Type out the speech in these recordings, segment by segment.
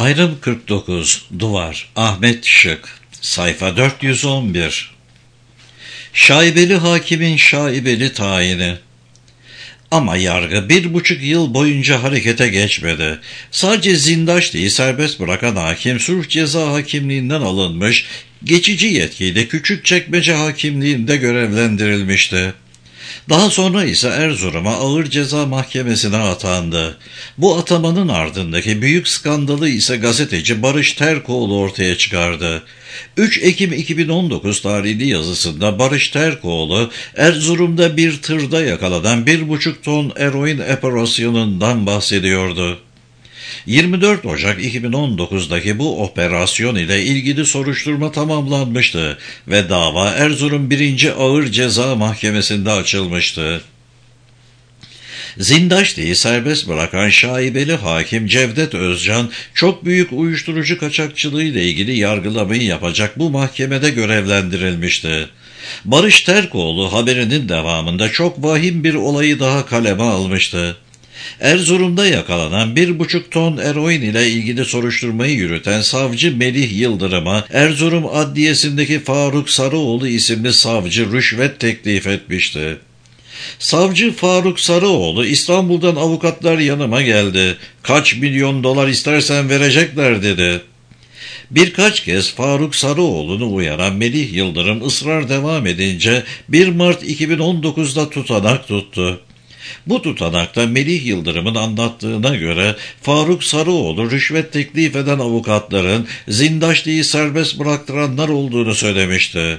Ayrım 49. Duvar. Ahmet Şık. Sayfa 411. Şaibeli hakimin şaibeli tayini. Ama yargı 1,5 yıl boyunca harekete geçmedi. Sadece Zindaşti'yi serbest bırakan hakim sulh ceza hakimliğinden alınmış, geçici yetkiyle Küçükçekmece hakimliğinde görevlendirilmişti. Daha sonra ise Erzurum'a Ağır Ceza Mahkemesi'ne atandı. Bu atamanın ardındaki büyük skandalı ise gazeteci Barış Terkoğlu ortaya çıkardı. 3 Ekim 2019 tarihli yazısında Barış Terkoğlu, Erzurum'da bir tırda yakalanan 1,5 ton eroin operasyonundan bahsediyordu. 24 Ocak 2019'daki bu operasyon ile ilgili soruşturma tamamlanmıştı ve dava Erzurum 1. Ağır Ceza Mahkemesi'nde açılmıştı. Zindaşti'yi serbest bırakan şaibeli hakim Cevdet Özcan, çok büyük uyuşturucu kaçakçılığı ile ilgili yargılamayı yapacak bu mahkemede görevlendirilmişti. Barış Terkoğlu haberinin devamında çok vahim bir olayı daha kaleme almıştı. Erzurum'da yakalanan 1,5 ton eroin ile ilgili soruşturmayı yürüten savcı Melih Yıldırım'a Erzurum Adliyesi'ndeki Faruk Sarıoğlu isimli savcı rüşvet teklif etmişti. Savcı Faruk Sarıoğlu, İstanbul'dan avukatlar yanıma geldi. Kaç milyon dolar istersen verecekler dedi. Birkaç kez Faruk Sarıoğlu'nu uyaran Melih Yıldırım ısrar devam edince 1 Mart 2019'da tutanak tuttu. Bu tutanakta Melih Yıldırım'ın anlattığına göre Faruk Sarıoğlu rüşvet teklif eden avukatların Zindaşti'yi serbest bıraktıranlar olduğunu söylemişti.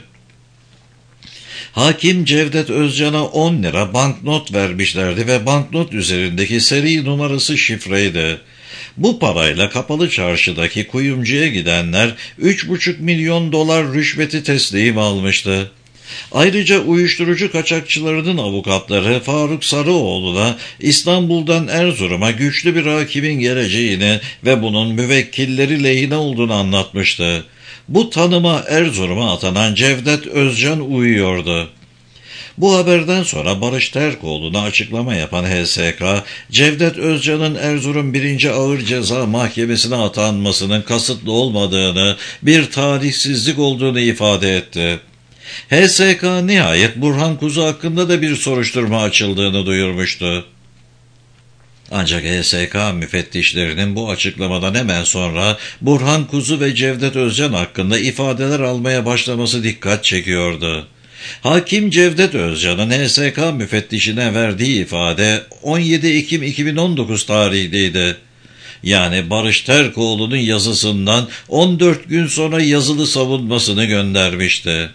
Hakim Cevdet Özcan'a 10 lira banknot vermişlerdi ve banknot üzerindeki seri numarası şifreydi. Bu parayla Kapalı Çarşı'daki kuyumcuya gidenler 3,5 milyon dolar rüşveti teslim almıştı. Ayrıca uyuşturucu kaçakçılarının avukatları Faruk Sarıoğlu'na İstanbul'dan Erzurum'a güçlü bir hakimin geleceğini ve bunun müvekkilleri lehine olduğunu anlatmıştı. Bu tanıma Erzurum'a atanan Cevdet Özcan uyuyordu. Bu haberden sonra Barış Terkoğlu'na açıklama yapan HSK, Cevdet Özcan'ın Erzurum 1. Ağır Ceza Mahkemesi'ne atanmasının kasıtlı olmadığını, bir talihsizlik olduğunu ifade etti. HSK nihayet Burhan Kuzu hakkında da bir soruşturma açıldığını duyurmuştu. Ancak HSK müfettişlerinin bu açıklamadan hemen sonra Burhan Kuzu ve Cevdet Özcan hakkında ifadeler almaya başlaması dikkat çekiyordu. Hakim Cevdet Özcan'ın HSK müfettişine verdiği ifade 17 Ekim 2019 tarihliydi. Yani Barış Terkoğlu'nun yazısından 14 gün sonra yazılı savunmasını göndermişti.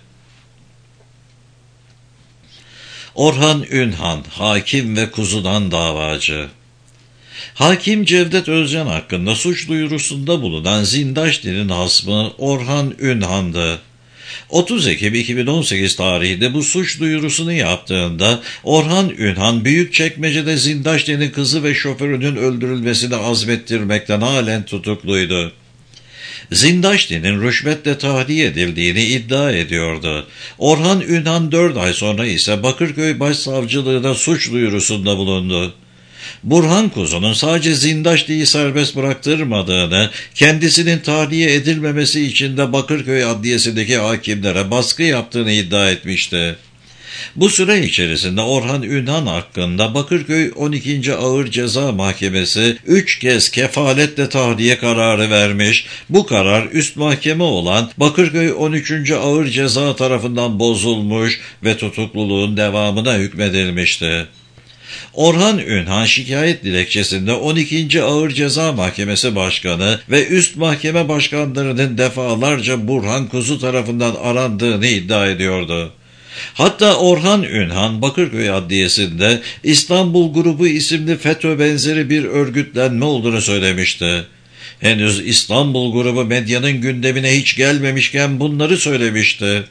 Orhan Ünhan, hakim ve Kuzu'dan davacı. Hakim Cevdet Özcan hakkında suç duyurusunda bulunan Zindaşti'nin hasmı Orhan Ünhan'dı. 30 Ekim 2018 tarihinde bu suç duyurusunu yaptığında Orhan Ünhan, Büyükçekmece'de Zindaşti'nin kızı ve şoförünün öldürülmesini azmettirmekten halen tutukluydu. Zindaşti'nin rüşvetle tahliye edildiğini iddia ediyordu. Orhan Ünhan 4 ay sonra ise Bakırköy Başsavcılığına suç duyurusunda bulundu. Burhan Kuzu'nun sadece Zindaşti'yi serbest bıraktırmadığını, kendisinin tahliye edilmemesi için de Bakırköy Adliyesi'ndeki hakimlere baskı yaptığını iddia etmişti. Bu süre içerisinde Orhan Ünhan hakkında Bakırköy 12. Ağır Ceza Mahkemesi 3 kez kefaletle tahliye kararı vermiş, bu karar üst mahkeme olan Bakırköy 13. Ağır Ceza tarafından bozulmuş ve tutukluluğun devamına hükmedilmişti. Orhan Ünhan şikayet dilekçesinde 12. Ağır Ceza Mahkemesi Başkanı ve üst mahkeme başkanlarının defalarca Burhan Kuzu tarafından arandığını iddia ediyordu. Hatta Orhan Ünhan Bakırköy Adliyesi'nde İstanbul Grubu isimli FETÖ benzeri bir örgütlenme olduğunu söylemişti. Henüz İstanbul Grubu medyanın gündemine hiç gelmemişken bunları söylemişti.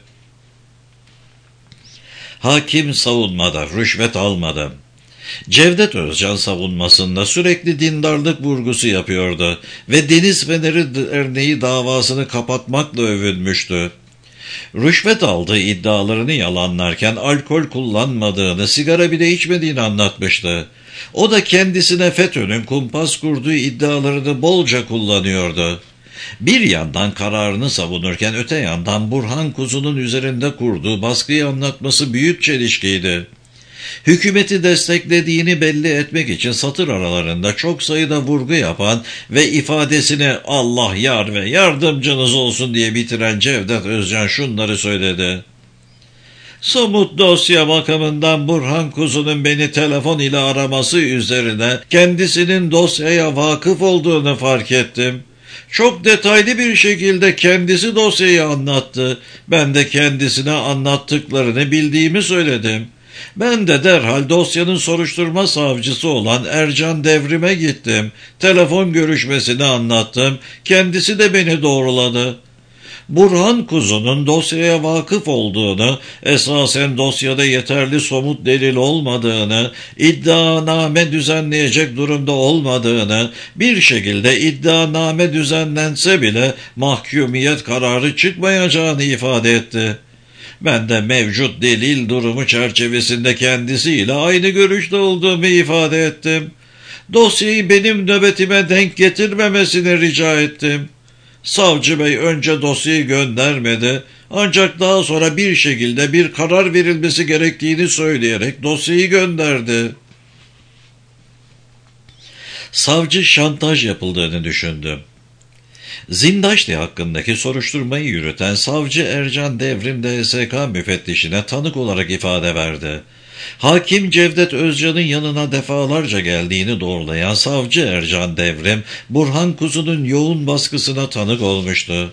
Hakim savunmada rüşvet almadı. Cevdet Özcan savunmasında sürekli dindarlık vurgusu yapıyordu ve Deniz Feneri Derneği davasını kapatmakla övünmüştü. Rüşvet aldığı iddialarını yalanlarken alkol kullanmadığını, sigara bile içmediğini anlatmıştı. O da kendisine FETÖ'nün kumpas kurduğu iddialarını bolca kullanıyordu. Bir yandan kararını savunurken öte yandan Burhan Kuzu'nun üzerinde kurduğu baskıyı anlatması büyük çelişkiydi. Hükümeti desteklediğini belli etmek için satır aralarında çok sayıda vurgu yapan ve ifadesini "Allah yar ve yardımcınız olsun" diye bitiren Cevdet Özcan şunları söyledi. Somut dosya bakımından Burhan Kuzu'nun beni telefon ile araması üzerine kendisinin dosyaya vakıf olduğunu fark ettim. Çok detaylı bir şekilde kendisi dosyayı anlattı. Ben de kendisine anlattıklarını bildiğimi söyledim. Ben de derhal dosyanın soruşturma savcısı olan Ercan Devrim'e gittim. Telefon görüşmesini anlattım. Kendisi de beni doğruladı. Burhan Kuzu'nun dosyaya vakıf olduğunu, esasen dosyada yeterli somut delil olmadığını, iddianame düzenleyecek durumda olmadığını, bir şekilde iddianame düzenlense bile mahkumiyet kararı çıkmayacağını ifade etti. Ben de mevcut delil durumu çerçevesinde kendisiyle aynı görüşte olduğumu ifade ettim. Dosyayı benim nöbetime denk getirmemesini rica ettim. Savcı bey önce dosyayı göndermedi, ancak daha sonra bir şekilde bir karar verilmesi gerektiğini söyleyerek dosyayı gönderdi. Savcı şantaj yapıldığını düşündü. Zindaşti hakkındaki soruşturmayı yürüten savcı Ercan Devrim DSK müfettişine tanık olarak ifade verdi. Hakim Cevdet Özcan'ın yanına defalarca geldiğini doğrulayan savcı Ercan Devrim, Burhan Kuzu'nun yoğun baskısına tanık olmuştu.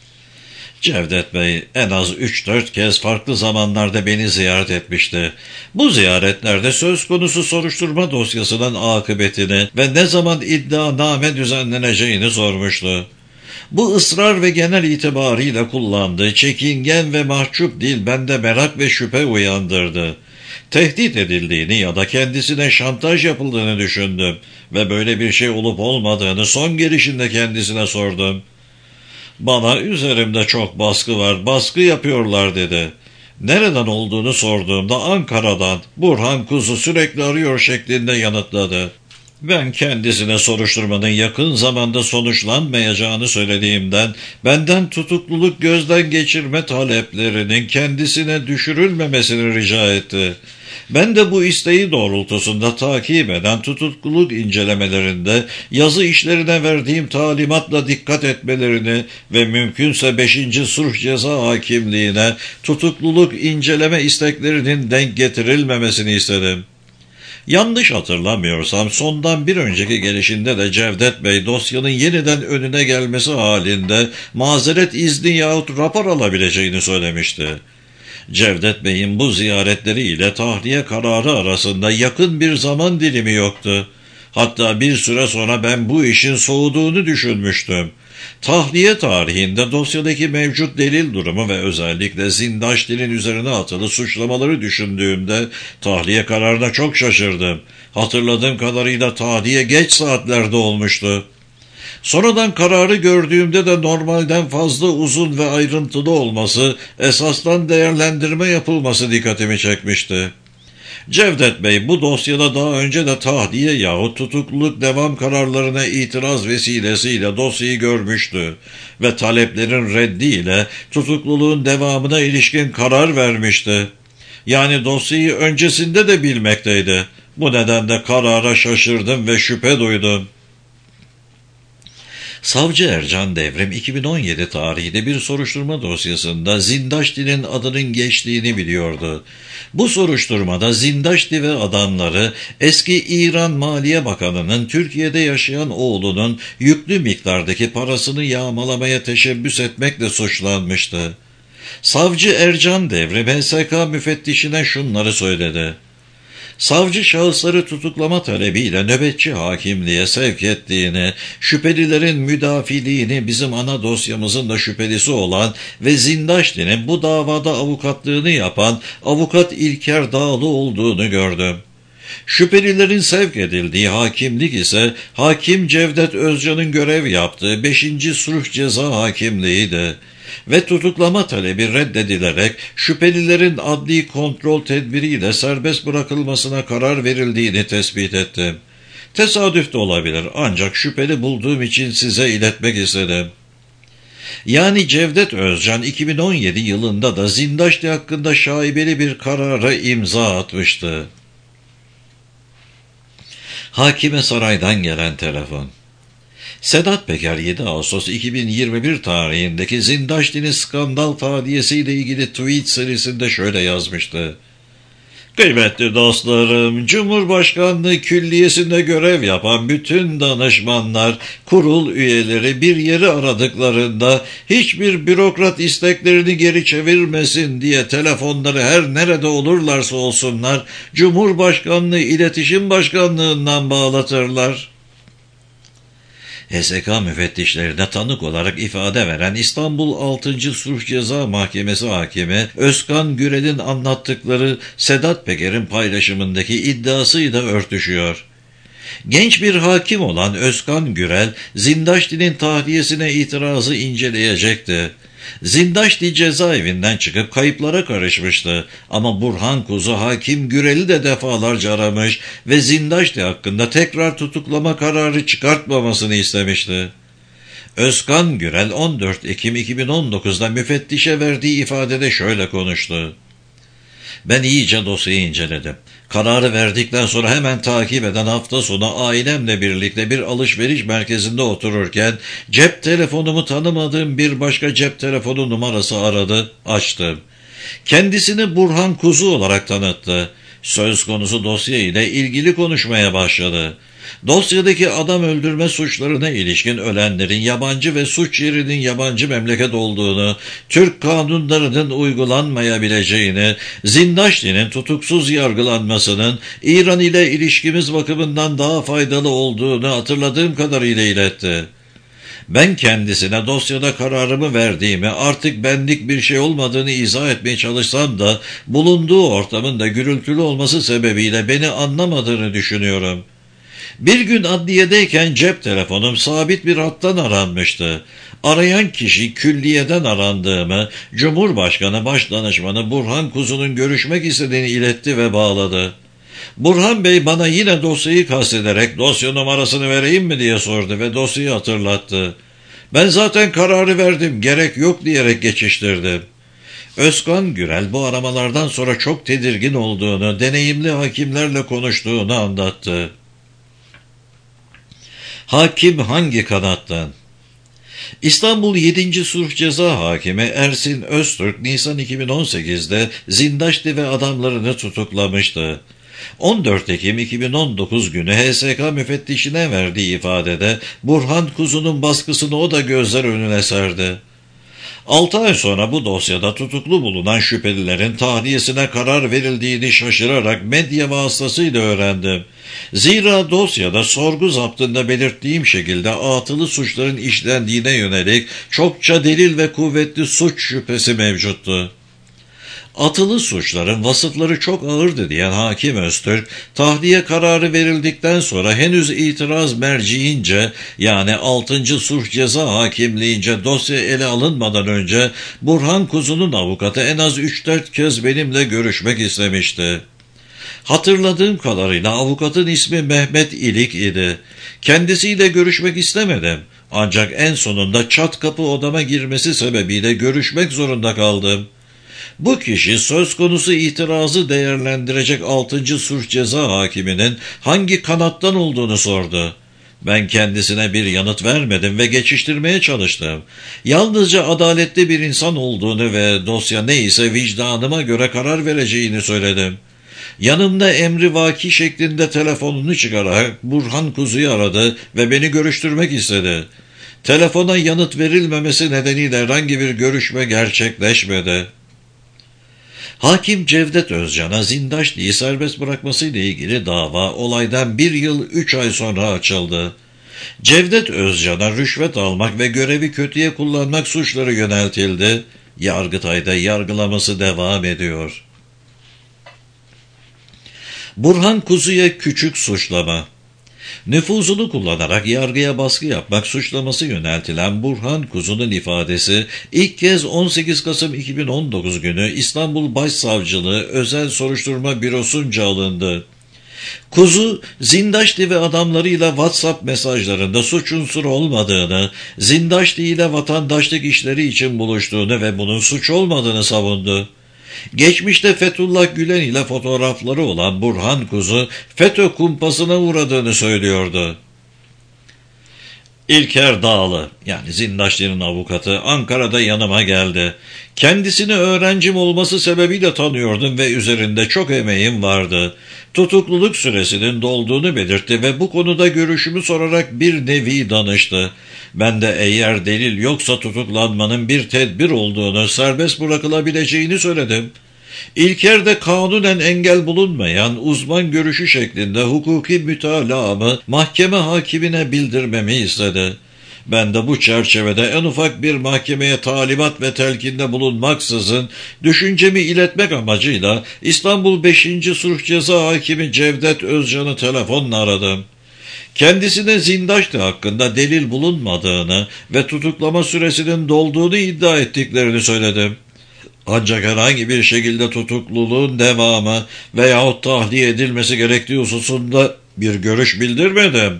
Cevdet Bey en az 3-4 kez farklı zamanlarda beni ziyaret etmişti. Bu ziyaretlerde söz konusu soruşturma dosyasının akıbetini ve ne zaman iddianame düzenleneceğini sormuştu. Bu ısrar ve genel itibarıyla kullandığı çekingen ve mahcup dil bende merak ve şüphe uyandırdı. Tehdit edildiğini ya da kendisine şantaj yapıldığını düşündüm ve böyle bir şey olup olmadığını son gelişinde kendisine sordum. Bana üzerimde çok baskı var, baskı yapıyorlar dedi. Nereden olduğunu sorduğumda Ankara'dan, Burhan Kuzu sürekli arıyor şeklinde yanıtladı. Ben kendisine soruşturmanın yakın zamanda sonuçlanmayacağını söylediğimden benden tutukluluk gözden geçirme taleplerinin kendisine düşürülmemesini rica etti. Ben de bu isteği doğrultusunda takip eden tutukluluk incelemelerinde yazı işlerine verdiğim talimatla dikkat etmelerini ve mümkünse 5. Sulh Ceza Hakimliğine tutukluluk inceleme isteklerinin denk getirilmemesini istedim. Yanlış hatırlamıyorsam sondan bir önceki gelişinde de Cevdet Bey dosyanın yeniden önüne gelmesi halinde mazeret izni yahut rapor alabileceğini söylemişti. Cevdet Bey'in bu ziyaretleriyle tahliye kararı arasında yakın bir zaman dilimi yoktu. Hatta bir süre sonra ben bu işin soğuduğunu düşünmüştüm. Tahliye tarihinde dosyadaki mevcut delil durumu ve özellikle Zindaşti'nin üzerine atılı suçlamaları düşündüğümde tahliye kararına çok şaşırdım. Hatırladığım kadarıyla tahliye geç saatlerde olmuştu. Sonradan kararı gördüğümde de normalden fazla uzun ve ayrıntılı olması, esastan değerlendirme yapılması dikkatimi çekmişti. Cevdet Bey bu dosyada daha önce de tahliye yahut tutukluluk devam kararlarına itiraz vesilesiyle dosyayı görmüştü ve taleplerin reddiyle tutukluluğun devamına ilişkin karar vermişti. Yani dosyayı öncesinde de bilmekteydi. Bu nedenle karara şaşırdım ve şüphe duydum. Savcı Ercan Devrim 2017 tarihli bir soruşturma dosyasında Zindaşti'nin adının geçtiğini biliyordu. Bu soruşturmada Zindaşti ve adamları eski İran Maliye Bakanı'nın Türkiye'de yaşayan oğlunun yüklü miktardaki parasını yağmalamaya teşebbüs etmekle suçlanmıştı. Savcı Ercan Devrim HSK müfettişine şunları söyledi. Savcı şahısları tutuklama talebiyle nöbetçi hakimliğe sevk ettiğini, şüphelilerin müdafiliğini bizim ana dosyamızın da şüphelisi olan ve Zindaşti'nin bu davada avukatlığını yapan avukat İlker Dağlı olduğunu gördüm. Şüphelilerin sevk edildiği hakimlik ise Hakim Cevdet Özcan'ın görev yaptığı 5. Sulh Ceza Hakimliği'ydi. ve tutuklama talebi reddedilerek şüphelilerin adli kontrol tedbiriyle serbest bırakılmasına karar verildiğini tespit ettim. Tesadüf de olabilir ancak şüpheli bulduğum için size iletmek istedim. Yani Cevdet Özcan 2017 yılında da Zindaşti hakkında şaibeli bir karara imza atmıştı. Hakime saraydan gelen telefon. Sedat Peker 7 Ağustos 2021 tarihindeki Zindaşti'nin skandal tadiyesiyle ilgili tweet serisinde şöyle yazmıştı. Kıymetli dostlarım, Cumhurbaşkanlığı Külliyesi'nde görev yapan bütün danışmanlar, kurul üyeleri bir yeri aradıklarında hiçbir bürokrat isteklerini geri çevirmesin diye telefonları her nerede olurlarsa olsunlar, Cumhurbaşkanlığı İletişim Başkanlığı'ndan bağlatırlar. HSK müfettişlerine tanık olarak ifade veren İstanbul 6. Sulh Ceza Mahkemesi Hakimi Özkan Gürel'in anlattıkları Sedat Peker'in paylaşımındaki iddiasıyla örtüşüyor. Genç bir hakim olan Özkan Gürel, Zindaşti'nin tahliyesine itirazı inceleyecekti. Zindaşti cezaevinden çıkıp kayıplara karışmıştı ama Burhan Kuzu hakim Gürel'i de defalarca aramış ve Zindaşti hakkında tekrar tutuklama kararı çıkartmamasını istemişti. Özkan Gürel 14 Ekim 2019'da müfettişe verdiği ifadede şöyle konuştu. Ben iyice dosyayı inceledim. Kararı verdikten sonra hemen takip eden hafta sonu ailemle birlikte bir alışveriş merkezinde otururken cep telefonumu tanımadığım bir başka cep telefonu numarası aradı, açtım. Kendisini Burhan Kuzu olarak tanıttı. Söz konusu dosya ile ilgili konuşmaya başladı. Dosyadaki adam öldürme suçlarına ilişkin ölenlerin yabancı ve suç yerinin yabancı memleket olduğunu, Türk kanunlarının uygulanmayabileceğini, Zindaşti'nin tutuksuz yargılanmasının İran ile ilişkimiz bakımından daha faydalı olduğunu hatırladığım kadarıyla iletti. Ben kendisine dosyada kararımı verdiğimi, artık benlik bir şey olmadığını izah etmeye çalışsam da bulunduğu ortamın da gürültülü olması sebebiyle beni anlamadığını düşünüyorum. Bir gün adliyedeyken cep telefonum sabit bir hattan aranmıştı. Arayan kişi külliyeden arandığımı, Cumhurbaşkanı Başdanışmanı Burhan Kuzu'nun görüşmek istediğini iletti ve bağladı. Burhan Bey bana yine dosyayı kastederek dosya numarasını vereyim mi diye sordu ve dosyayı hatırlattı. Ben zaten kararı verdim, gerek yok diyerek geçiştirdim. Özkan Gürel bu aramalardan sonra çok tedirgin olduğunu, deneyimli hakimlerle konuştuğunu anlattı. Hakim hangi kanattan? İstanbul 7. Sulh Ceza Hakimi Ersin Öztürk, Nisan 2018'de Zindaşti ve adamlarını tutuklamıştı. 14 Ekim 2019 günü HSK müfettişine verdiği ifadede Burhan Kuzu'nun baskısını o da gözler önüne serdi. 6 ay sonra bu dosyada tutuklu bulunan şüphelilerin tahliyesine karar verildiğini şaşırarak medya vasıtasıyla öğrendim. Zira dosyada sorgu zaptında belirttiğim şekilde atılı suçların işlendiğine yönelik çokça delil ve kuvvetli suç şüphesi mevcuttu. Atılı suçların vasıfları çok ağırdı diyen Hakim Öztürk, tahliye kararı verildikten sonra henüz itiraz merciince yani 6. Sulh Ceza Hakimliğince dosya ele alınmadan önce Burhan Kuzu'nun avukatı en az 3-4 kez benimle görüşmek istemişti. Hatırladığım kadarıyla avukatın ismi Mehmet İlik idi. Kendisiyle görüşmek istemedim. Ancak en sonunda çat kapı odama girmesi sebebiyle görüşmek zorunda kaldım. Bu kişi söz konusu itirazı değerlendirecek 6. Sulh Ceza Hakiminin hangi kanattan olduğunu sordu. Ben kendisine bir yanıt vermedim ve geçiştirmeye çalıştım. Yalnızca adaletli bir insan olduğunu ve dosya neyse vicdanıma göre karar vereceğini söyledim. Yanımda emrivaki şeklinde telefonunu çıkararak Burhan Kuzu'yu aradı ve beni görüştürmek istedi. Telefona yanıt verilmemesi nedeniyle herhangi bir görüşme gerçekleşmedi. Hakim Cevdet Özcan'a Zindaşti'yi serbest bırakmasıyla ilgili dava olaydan 1 yıl 3 ay sonra açıldı. Cevdet Özcan'a rüşvet almak ve görevi kötüye kullanmak suçları yöneltildi. Yargıtay'da yargılaması devam ediyor. Burhan Kuzu'ya küçük suçlama. Nüfuzunu kullanarak yargıya baskı yapmak suçlaması yöneltilen Burhan Kuzu'nun ifadesi ilk kez 18 Kasım 2019 günü İstanbul Başsavcılığı Özel Soruşturma Bürosu'nca alındı. Kuzu, Zindaşti ve adamlarıyla WhatsApp mesajlarında suç unsuru olmadığını, Zindaşti ile vatandaşlık işleri için buluştuğunu ve bunun suç olmadığını savundu. Geçmişte Fethullah Gülen ile fotoğrafları olan Burhan Kuzu, FETÖ kumpasına uğradığını söylüyordu. İlker Dağlı, yani Zindaşti'nin avukatı, Ankara'da yanıma geldi. Kendisini öğrencim olması sebebiyle tanıyordum ve üzerinde çok emeğim vardı. Tutukluluk süresinin dolduğunu belirtti ve bu konuda görüşümü sorarak bir nevi danıştı. Ben de eğer delil yoksa tutuklanmanın bir tedbir olduğunu, serbest bırakılabileceğini söyledim. İlker de kanunen engel bulunmayan uzman görüşü şeklinde hukuki mütalaamı mahkeme hakimine bildirmemi istedi. Ben de bu çerçevede en ufak bir mahkemeye talimat ve telkinde bulunmaksızın düşüncemi iletmek amacıyla İstanbul 5. Sulh Ceza Hakimi Cevdet Özcan'ı telefonla aradım. Kendisine Zindaşti hakkında delil bulunmadığını ve tutuklama süresinin dolduğunu iddia ettiklerini söyledim. Ancak herhangi bir şekilde tutukluluğun devamı veyahut tahliye edilmesi gerektiği hususunda bir görüş bildirmedim.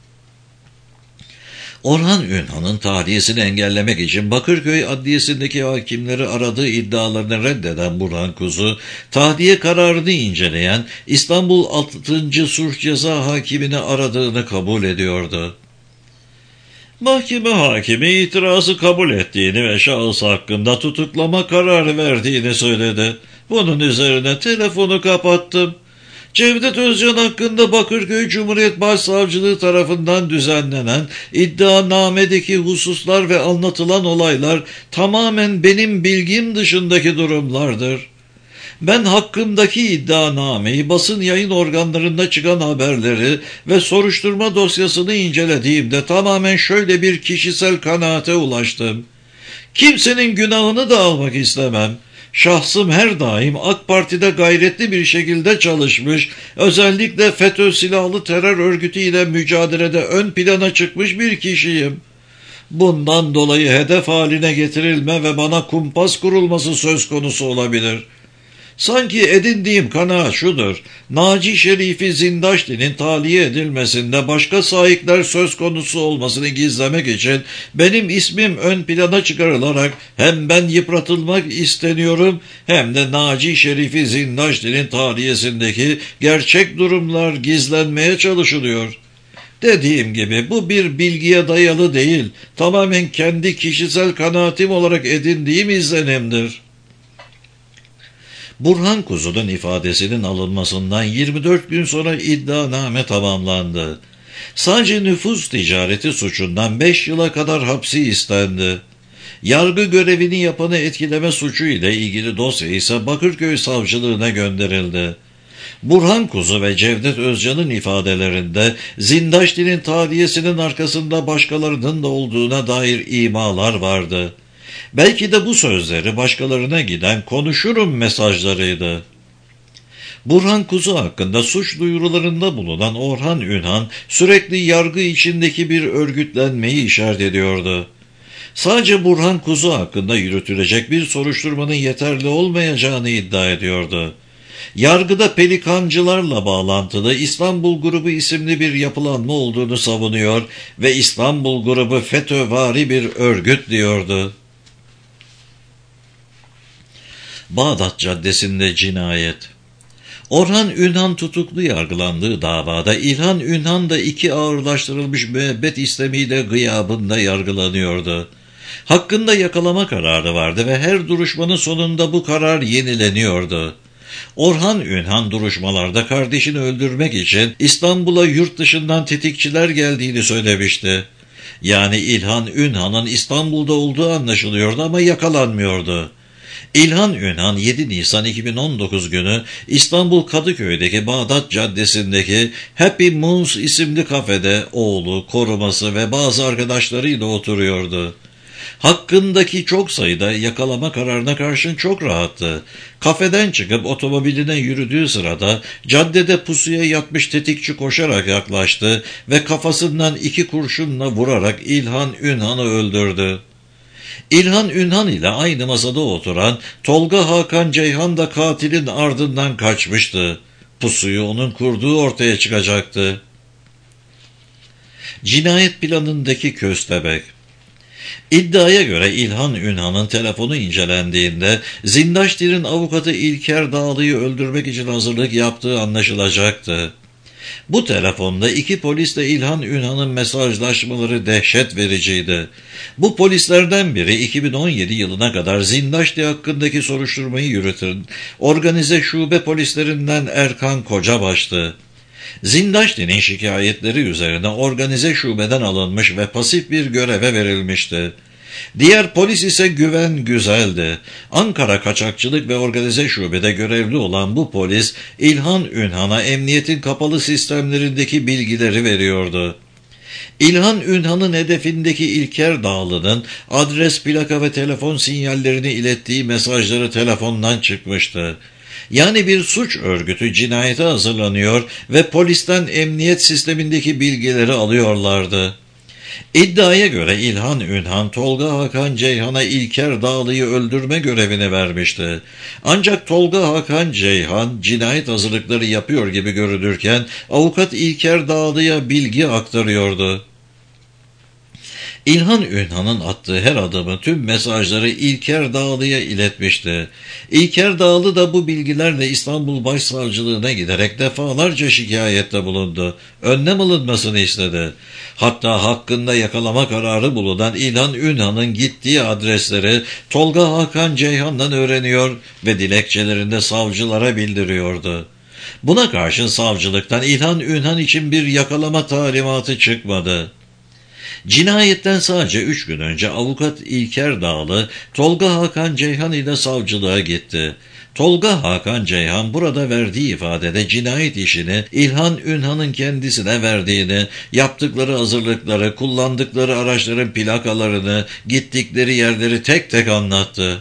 Orhan Ünhan'ın tahliyesini engellemek için Bakırköy Adliyesi'ndeki hakimleri aradığı iddialarını reddeden Burhan Kuzu, tahliye kararını inceleyen İstanbul 6. Sulh Ceza Hakimini aradığını kabul ediyordu. Mahkeme hakimi itirazı kabul ettiğini ve şahıs hakkında tutuklama kararı verdiğini söyledi. Bunun üzerine telefonu kapattım. Cevdet Özcan hakkında Bakırköy Cumhuriyet Başsavcılığı tarafından düzenlenen iddianamedeki hususlar ve anlatılan olaylar tamamen benim bilgim dışındaki durumlardır. Ben hakkımdaki iddianameyi, basın yayın organlarında çıkan haberleri ve soruşturma dosyasını incelediğimde tamamen şöyle bir kişisel kanaate ulaştım. Kimsenin günahını da almak istemem. Şahsım her daim AK Parti'de gayretli bir şekilde çalışmış, özellikle FETÖ silahlı terör örgütüyle mücadelede ön plana çıkmış bir kişiyim. Bundan dolayı hedef haline getirilme ve bana kumpas kurulması söz konusu olabilir. Sanki edindiğim kanaat şudur: Naci Şerifi Zindaşti'nin tahliye edilmesinde başka sahipler söz konusu olmasını gizlemek için benim ismim ön plana çıkarılarak hem ben yıpratılmak isteniyorum hem de Naci Şerifi Zindaşti'nin tahliyesindeki gerçek durumlar gizlenmeye çalışılıyor. Dediğim gibi bu bir bilgiye dayalı değil, tamamen kendi kişisel kanaatim olarak edindiğim izlenimdir. Burhan Kuzu'nun ifadesinin alınmasından 24 gün sonra iddianame tamamlandı. Sadece nüfuz ticareti suçundan 5 yıla kadar hapsi istendi. Yargı görevini yapanı etkileme suçu ile ilgili dosya ise Bakırköy Savcılığına gönderildi. Burhan Kuzu ve Cevdet Özcan'ın ifadelerinde Zindaşti'nin tahliyesinin arkasında başkalarının da olduğuna dair imalar vardı. Belki de bu sözleri başkalarına giden konuşurum mesajlarıydı. Burhan Kuzu hakkında suç duyurularında bulunan Orhan Ünhan sürekli yargı içindeki bir örgütlenmeyi işaret ediyordu. Sadece Burhan Kuzu hakkında yürütülecek bir soruşturmanın yeterli olmayacağını iddia ediyordu. Yargıda pelikancılarla bağlantılı İstanbul Grubu isimli bir yapılanma olduğunu savunuyor ve İstanbul Grubu FETÖ'vari bir örgüt diyordu. Bağdat Caddesi'nde cinayet. Orhan Ünhan tutuklu yargılandığı davada İlhan Ünhan da 2 ağırlaştırılmış müebbet istemiyle gıyabında yargılanıyordu. Hakkında yakalama kararı vardı ve her duruşmanın sonunda bu karar yenileniyordu. Orhan Ünhan duruşmalarda kardeşini öldürmek için İstanbul'a yurt dışından tetikçiler geldiğini söylemişti. Yani İlhan Ünhan'ın İstanbul'da olduğu anlaşılıyordu ama yakalanmıyordu. İlhan Ünhan 7 Nisan 2019 günü İstanbul Kadıköy'deki Bağdat Caddesi'ndeki Happy Moons isimli kafede oğlu, koruması ve bazı arkadaşlarıyla oturuyordu. Hakkındaki çok sayıda yakalama kararına karşın çok rahattı. Kafeden çıkıp otomobiline yürüdüğü sırada caddede pusuya yatmış tetikçi koşarak yaklaştı ve kafasından 2 kurşunla vurarak İlhan Ünhan'ı öldürdü. İlhan Ünhan ile aynı masada oturan Tolga Hakan Ceyhan da katilin ardından kaçmıştı. Pusuyu onun kurduğu ortaya çıkacaktı. Cinayet planındaki köstebek. İddiaya göre İlhan Ünhan'ın telefonu incelendiğinde Zindaştir'in avukatı İlker Dağlı'yı öldürmek için hazırlık yaptığı anlaşılacaktı. Bu telefonda 2 polisle İlhan Ünhan'ın mesajlaşmaları dehşet vericiydi. Bu polislerden biri 2017 yılına kadar Zindaşti hakkındaki soruşturmayı yürüten organize şube polislerinden Erkan Kocabaş'tı. Zindaşti'nin şikayetleri üzerine organize şubeden alınmış ve pasif bir göreve verilmişti. Diğer polis ise Güven Güzel'di. Ankara Kaçakçılık ve Organize Şube'de görevli olan bu polis, İlhan Ünhan'a emniyetin kapalı sistemlerindeki bilgileri veriyordu. İlhan Ünhan'ın hedefindeki İlker Dağlı'nın adres, plaka ve telefon sinyallerini ilettiği mesajları telefondan çıkmıştı. Yani bir suç örgütü cinayete hazırlanıyor ve polisten emniyet sistemindeki bilgileri alıyorlardı. İddiaya göre İlhan Ünhan, Tolga Hakan Ceyhan'a İlker Dağlı'yı öldürme görevini vermişti. Ancak Tolga Hakan Ceyhan cinayet hazırlıkları yapıyor gibi görünürken avukat İlker Dağlı'ya bilgi aktarıyordu. İlhan Ünhan'ın attığı her adımı, tüm mesajları İlker Dağlı'ya iletmişti. İlker Dağlı da bu bilgilerle İstanbul Başsavcılığına giderek defalarca şikayette bulundu. Önlem alınmasını istedi. Hatta hakkında yakalama kararı bulunan İlhan Ünhan'ın gittiği adresleri Tolga Hakan Ceyhan'dan öğreniyor ve dilekçelerinde savcılara bildiriyordu. Buna karşın savcılıktan İlhan Ünhan için bir yakalama talimatı çıkmadı. Cinayetten sadece 3 gün önce avukat İlker Dağlı, Tolga Hakan Ceyhan ile savcılığa gitti. Tolga Hakan Ceyhan burada verdiği ifadede cinayet işini İlhan Ünhan'ın kendisine verdiğini, yaptıkları hazırlıkları, kullandıkları araçların plakalarını, gittikleri yerleri tek tek anlattı.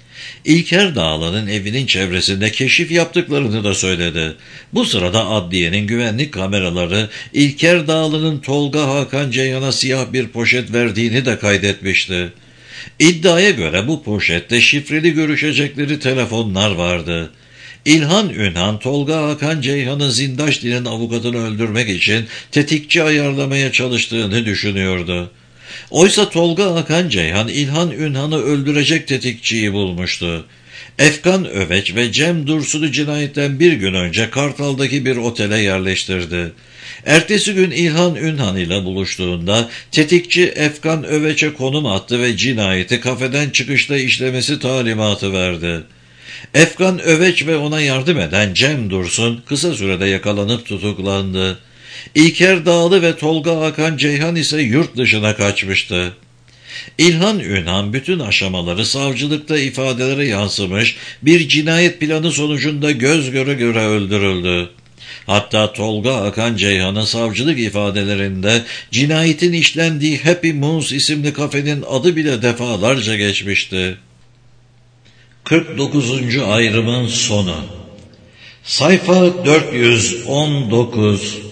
İlker Dağlı'nın evinin çevresinde keşif yaptıklarını da söyledi. Bu sırada adliyenin güvenlik kameraları İlker Dağlı'nın Tolga Hakan Ceyhan'a siyah bir poşet verdiğini de kaydetmişti. İddiaya göre bu poşette şifreli görüşecekleri telefonlar vardı. İlhan Ünhan, Tolga Hakan Ceyhan'ın Zindaşti'nin avukatını öldürmek için tetikçi ayarlamaya çalıştığını düşünüyordu. Oysa Tolga Hakan Ceyhan, İlhan Ünhan'ı öldürecek tetikçiyi bulmuştu. Efkan Öveç ve Cem Dursun'u cinayetten bir gün önce Kartal'daki bir otele yerleştirdi. Ertesi gün İlhan Ünhan ile buluştuğunda tetikçi Efkan Öveç'e konum attı ve cinayeti kafeden çıkışta işlemesi talimatı verdi. Efkan Öveç ve ona yardım eden Cem Dursun kısa sürede yakalanıp tutuklandı. İlker Dağlı ve Tolga Hakan Ceyhan ise yurt dışına kaçmıştı. İlhan Ünhan bütün aşamaları savcılıkta ifadelere yansımış bir cinayet planı sonucunda göz göre göre öldürüldü. Hatta Tolga Hakan Ceyhan'ın savcılık ifadelerinde cinayetin işlendiği Happy Moons isimli kafenin adı bile defalarca geçmişti. 49. ayrımın sonu. Sayfa 419.